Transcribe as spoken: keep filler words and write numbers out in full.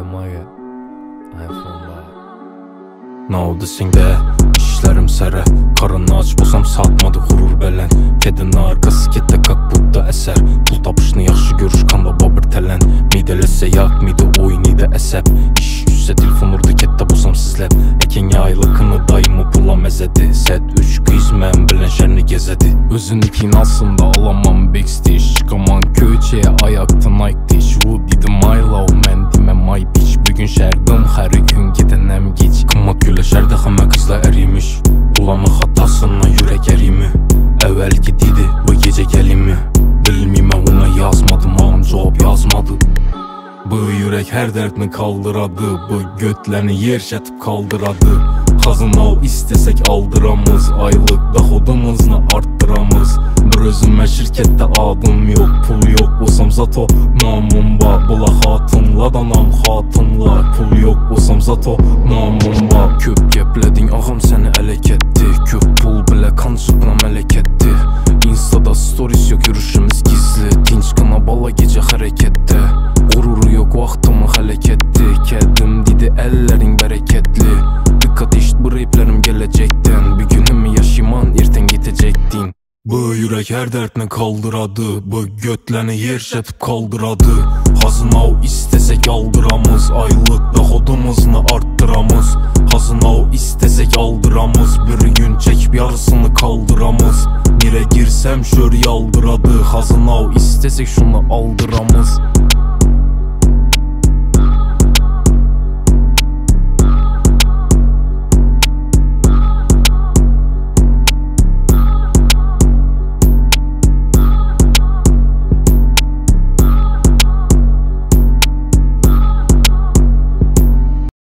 Maya iPhone'da Ne oldu sende? İşlerim sərə Karını aç bolsam satmadı xurur bələn Kedin arkası ketdə qaq budda əsər Pul tapışını yaxşı görüş kanda babır tələn Midələsə yaq, midə oyun idə əsəb İş üstsə telefon urdu ketdə bolsam sizləb Əkin yaylıqını dayımı pula məzədi Sət üç qız mən bilən şərini gezədi Özünükin alsında alamam backstage Çıxaman köçəyə ayaqda Nike diş Wood idi my love, mən demə my bitch Bugün şərdim, hər gün gedənəm geç Qımmat gülə şərdə xəmə qızla ərimiş Ulanı xatasından yürək ərimi Əvvəlki dedi, bu gecə gəlimi Bilmimə ona yazmadım, ağam cavab yazmadı Bu yürək hər dərdini kaldıradı Bu götləni yer şətib kaldıradı Xazın al istəsək aldıramız Aylıq daxodumuzunu arttıramız Bir özümə şirkətdə adım yox Pul yox, olsam zato namım var Bula xatınla danam xatınla Pul yox, olsam zato namım var Köp gəplədin ağam səni ələ getdi Köp pul bilə kançıqla mələk etdi Instada stories yox, yürüşümüz gizli Dinç qına bala gecə hərəkətdə Qururu yox, vaxtımı xələk etdi Kədim dedi, əllərin bərəkətli Dikkat işt, bu reyplərim gələcəkdən Bir günümü yaşayman, ertən getəcəkdin Bu yürək hər dərdini kaldıradı Bu götləni yer şətib kaldıradı Hazın av istəsək aldıramız Aylıq daxodumuzunu arttıramız Hazın av istəsək aldıramız Bir gün çəkib yarısını kaldıramız Nerə girsəm şör yaldıradı Hazın av istəsək şunu aldıramız